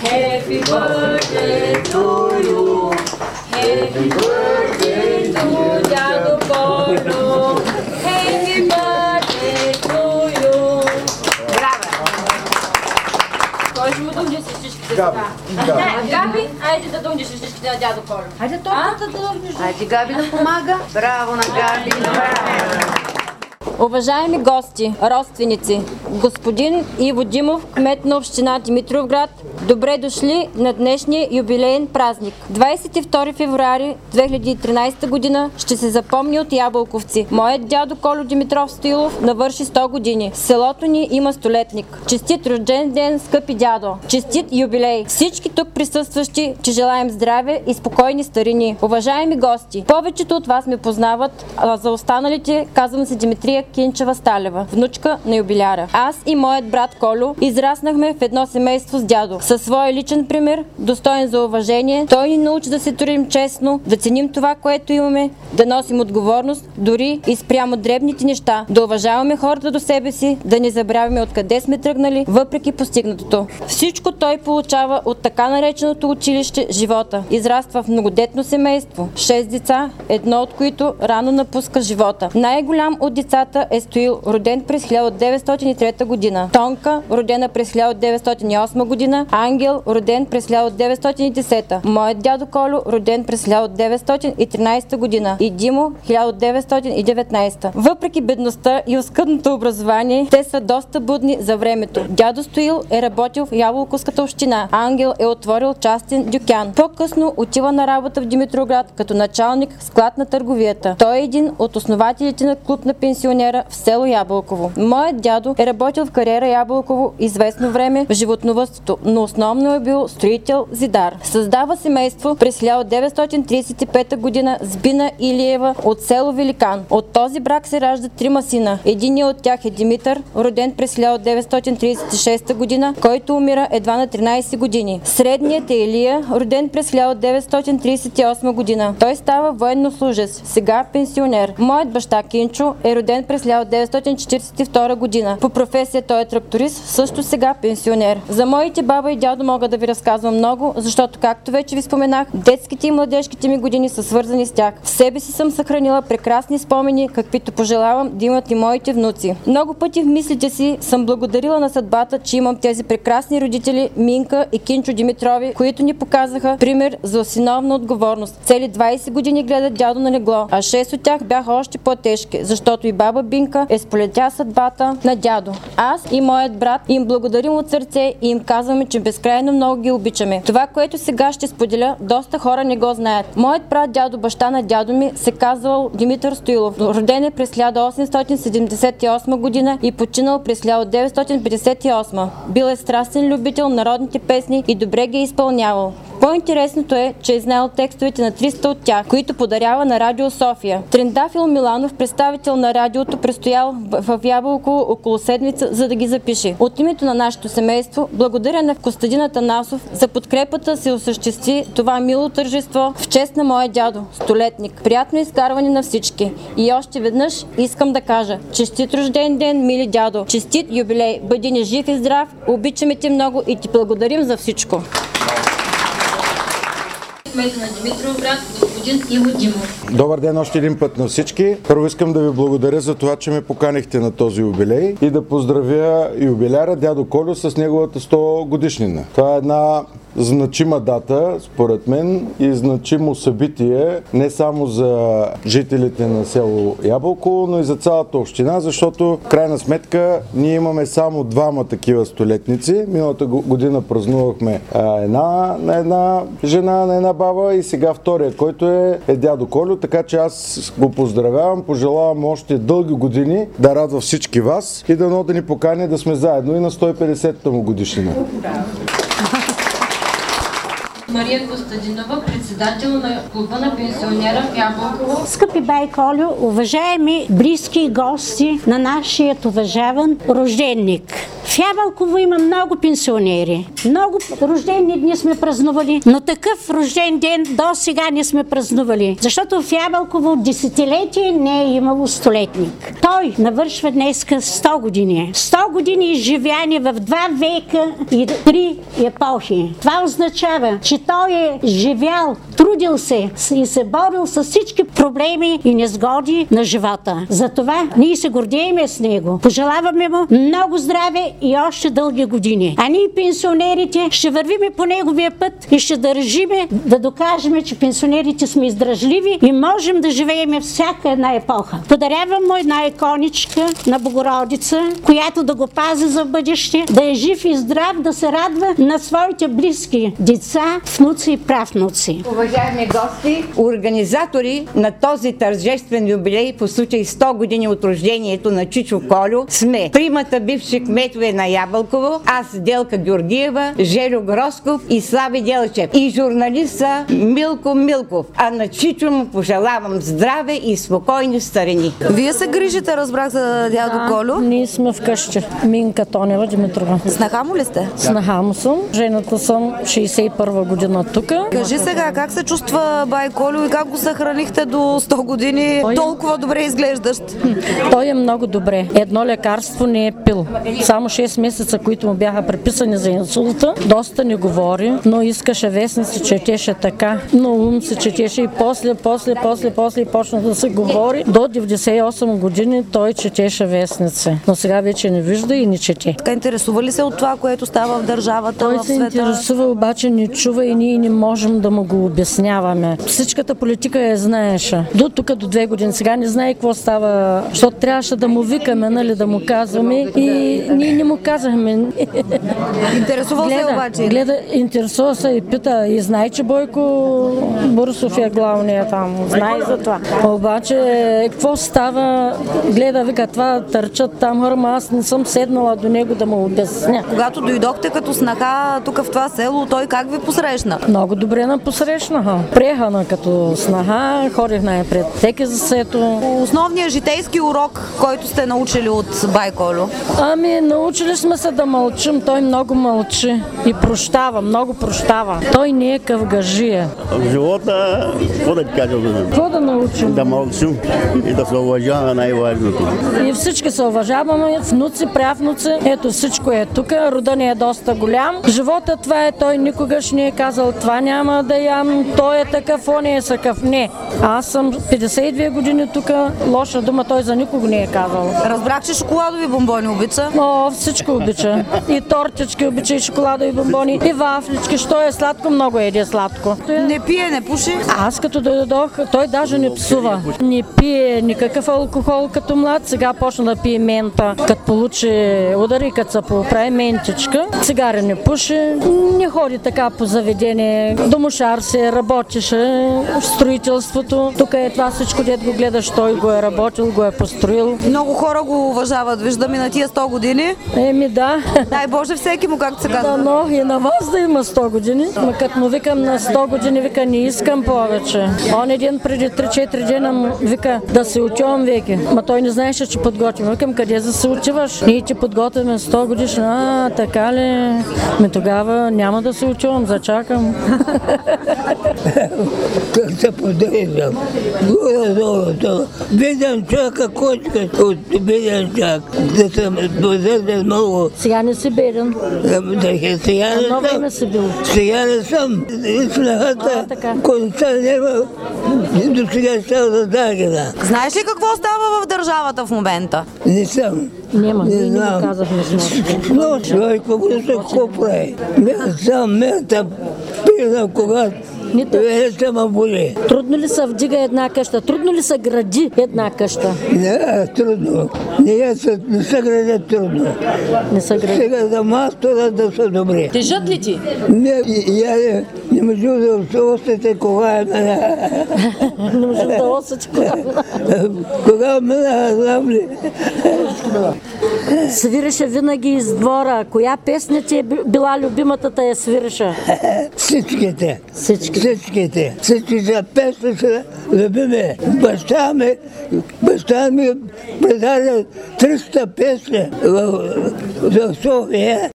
Happy birthday to you. Happy birthday to Дядо Колю. Happy birthday to you. Браво! Кой ще му дължи с всичките сега? Габи, айде да дължиш с всичките на Дядо Колю. Айде тортата да дължиш. Айде Габи да помага. Браво на Габи. Уважаеми гости, родственици, господин Иво Димов, кмет на община Димитровград, добре дошли на днешния юбилеен празник. 22 февруари 2013 година ще се запомни от ябълковци. Моят дядо Колю Димитров Стоилов навърши 100 години. Селото ни има столетник. Честит рожден ден, скъпи дядо! Честит юбилей! Всички тук присъстващи, че желаем здраве и спокойни старини. Уважаеми гости, повечето от вас ме познават, а за останалите казвам се Димитрия Кинчева-Сталева, внучка на юбиляра. Аз и моят брат Колю израснахме в едно семейство с дядо. Със своя личен пример, достоен за уважение, той ни научи да се трудим честно, да ценим това, което имаме, да носим отговорност, дори и спрямо дребните неща, да уважаваме хората до себе си, да не забравяме откъде сме тръгнали, въпреки постигнатото. Всичко той получава от така нареченото училище живота. Израства в многодетно семейство, 6 деца, едно от които рано напуска живота. Най-голям от децата е Стоил, роден през 1903 година. Тонка, родена през 1908 година. Ангел, роден през 1910. Моят дядо Колю, роден през 1913 година. И Димо, 1919. Въпреки бедността и оскъдното образование, те са доста будни за времето. Дядо Стоил е работил в Ябълковската община. Ангел е отворил частен дюкян. По-късно отива на работа в Димитровград като началник склад на търговията. Той е един от основателите на клуб на пенсионера в село Ябълково. Моят дядо е работил в кариера Ябълково известно време в животновъдството, но основно е бил строител-зидар. Създава семейство през 1935 година с Бина Илиева от село Великан. От този брак се раждат 3 сина. Единият от тях е Димитър, роден през 1936 година, който умира едва на 13 години. Средният е Илия, роден през 1938 година. Той става военнослужец, сега пенсионер. Моят баща Кинчо е роден през 1942 година. По професия той е тракторист, също сега пенсионер. За моите баба и дядо мога да ви разказвам много, защото, както вече ви споменах, детските и младежките ми години са свързани с тях. В себе си съм съхранила прекрасни спомени, каквито пожелавам да имат и моите внуци. Много пъти в мислите си съм благодарила на съдбата, че имам тези прекрасни родители Минка и Кинчо Димитрови, които ни показаха пример за синовна отговорност. Цели 20 години гледат дядо на легло, а 6 от тях бяха още по-тежки, защото и баба Бинка е сполетя съдбата на дядо. Аз и моят брат им благодарим от сърце и им казваме, че безкрайно много ги обичаме. Това, което сега ще споделя, доста хора не го знаят. Моят прадядо, баща на дядо ми, се казвал Димитър Стоилов. Роден е през 1878 година и починал през 1958. Бил е страстен любител на народните песни и добре ги е изпълнявал. По-интересното е, че е знаел текстовете на 300 от тях, които подарява на Радио София. Трендафил Миланов, представител на радиото, престоял в Ябълково около седмица, за да ги запише. От името на нашето семейство, благодаря на Костадин Атанасов за подкрепата се осъществи това мило тържество в чест на моя дядо, столетник. Приятно изкарване на всички. И още веднъж искам да кажа: честит рожден ден, мили дядо! Честит юбилей! Бъди ни жив и здрав! Обичаме те много и ти благодарим за всичко! Кмета на Димитровград, господин Иво Димов. Добър ден още един път на всички. Първо искам да ви благодаря за това, че ме поканихте на този юбилей и да поздравя юбиляра дядо Колю с неговата 100 годишнина. Това е една значима дата, според мен, и значимо събитие не само за жителите на село Ябълково, но и за цялата община, защото в крайна сметка ние имаме само 2 такива столетници. Миналата година празнувахме една жена, на една баба и сега втория, който е дядо Колю, така че аз го поздравявам, пожелавам още дълги години да радва всички вас и да ни покани да сме заедно и на 150-та му годишнина. Мария Костадинова, председател на клуба на пенсионера в Ябълково. Скъпи бай Колю, уважаеми близки и гости на нашият уважаван рожденник. В Ябълково има много пенсионери. Много рождени дни сме празнували, но такъв рожден ден до сега не сме празнували. Защото в Ябълково десетилетие не е имало столетник. Той навършва днеска 100 години. 100 години изживяни в 2 века и 3 епохи. Това означава, че той е живял, трудил се и се борил с всички проблеми и незгоди на живота. Затова ние се гордееме с него. Пожелаваме му много здраве и още дълги години. А ние пенсионерите ще вървиме по неговия път и ще държиме да докажем, че пенсионерите сме издръжливи и можем да живеем всяка една епоха. Подарявам му една иконичка на Богородица, която да го пази за бъдеще, да е жив и здрав, да се радва на своите близки деца, внуци и правнуци. Уважаеми гости, организатори на този тържествен юбилей по случай 100 години от рождението на Чичо Колю сме примата бивши кметове на Ябълково, аз Делка Георгиева, Желю Гросков и Слави Делчев и журналиста Милко Милков. А на Чичо му пожелавам здраве и спокойни старини. Вие се грижите, разбрах, за дядо Колю? Ние сме вкъщи. Минка Тонева Димитрова. Снаха му ли сте? Снаха му съм. Жената съм 61 година тук. Кажи сега, как се чувства бай Колю и как го съхранихте до 100 години? Толкова добре изглеждащ. Той е много добре. Едно лекарство не е пил. Само 6 месеца, които му бяха преписани за инсулта. Доста не говори, но искаше вестници, четеше така. Но ум се четеше и после почна да се говори. До 98 години той четеше вестници. Но сега вече не вижда и не чете. Така интересува ли се от това, което става в държавата, той в света? Той се интересува, обаче не чува и ние не можем да му го обясняваме. Всичката политика я знаеше. До тук, до 2 години. Сега не знае какво става, защото трябваше да му викаме, нали, да му казваме и ние не му казахме. Интересува се обаче? Интересува се и пита и знае, че Бойко Борисов е главният там. Знае за това. Обаче, какво става? Гледа, вика, това търчат там хора, аз не съм седнала до него да му обясня. Когато дойдохте като снаха тук в това село, той как ви посрещна? Много добре на посрещнаха. Приехана като снаха, ходих най-пред теки за сето. Основният житейски урок, който сте научили от бай Колю? Ами, научили сме се да мълчим. Той много мълчи и прощава, много прощава. Той не е къвгажия. В живота, какво да ти кажа? Какво да научим? Да мълчим и да се уважаваме, най-важното. И всички се уважаваме, внуци, правнуци. Ето всичко е тук. Рода ни е доста голям. Живота това е, той никогаш не е казал това няма да ям, той е такъв, он е съкъв. Не. Аз съм 52 години тук. Лоша дума той за никого не е казал. Разбрах, че шоколадови бомбони обича. О, всичко обича. И тортички обича, и шоколадови бомбони, и вафлички. Що е сладко, много еде сладко. Не пие, не пуши? Аз като дойдох, той даже не псува. Не пие никакъв алкохол като млад. Сега почна да пие мента. Като получи удари, като се поправи ментичка. Цигари не пуши. Не ходи така по заведение. Домошар се, работеше в строителството. Тук е това всичко, дед го гледаш, той го е работил, го е построил. Много хора го уважават, виждам и на тия 100 години. Еми да. Дай Боже всеки му, както се казва. Да, но и на вас да има 100 години. Ма като му викам на 100 години, вика, не искам повече. Он един преди 3-4 дена му вика да се отивам веки. Ма той не знаеше, че подготвим. Викам, къде да се отиваш? Ние ти подготвяме 100 годишна. Така ли? Ми тогава няма да се отивам, зачакам. Как се подреждам? Горе-долу. Видям чака кочка от беден чак. Да съм подреден много. Сега не си беден. Сега Едно време си бил. Сега не съм. И снахата, който няма, до сега става да дагена. Знаеш ли какво става в държавата в момента? Не съм. Няма, ние не го казахме с нощи. Но човек, какво прави? Мента пина, когато велята ма боли. Трудно ли се вдига една къща? Трудно ли се гради една къща? Не, трудно. Не се градят трудно. Не се гради. Сега за мастора да са добри. Тежат ли ти? Не, я не можу да остате кога е мене. Не можем да осъчи кога. Кога мене, знам ли? Свиреше винаги из двора. Коя песня ти е била любимата, та я свиреше? Всичките. Всички. Всичките песни са любими. Баща ми предаде 300 песни в София.